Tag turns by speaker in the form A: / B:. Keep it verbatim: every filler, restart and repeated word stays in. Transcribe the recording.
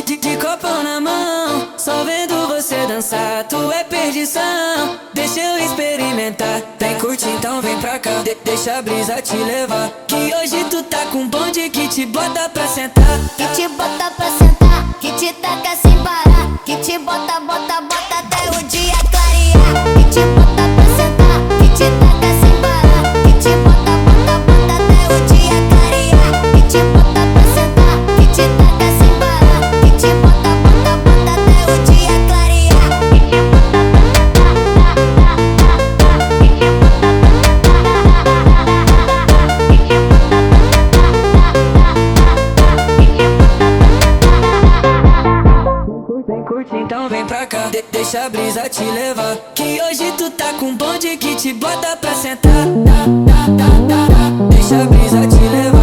A: De, de copão na mão, só vendo você dançar, tu é perdição. Deixa eu experimentar, vem curtir, então vem pra cá. De, deixa a brisa te levar, que hoje tu tá com um bonde que te bota pra sentar.
B: Que te bota pra sentar, que te taca sem parar. Que te bota, bota, bota até o dia clarear. Que te bota pra sentar, que te taca sem parar. Que te bota, bota, bota até o dia clarear. Que te bota pra sentar, que te taca sem parar. Que te bota, bota, bota até o dia clarear. Que te bota pra sentar, tá, tá, tá, tá. Que te bota pra sentar, tá, tá, tá. Que te bota pra sentar, tá, tá, tá. Que te bota pra sentar.
A: Vem curtir, então vem pra cá. De, deixa a brisa te levar, que hoje tu tá com um bonde que te bota pra sentar. Tá, tá, tá, tá, tá. Deixa a brisa te levar.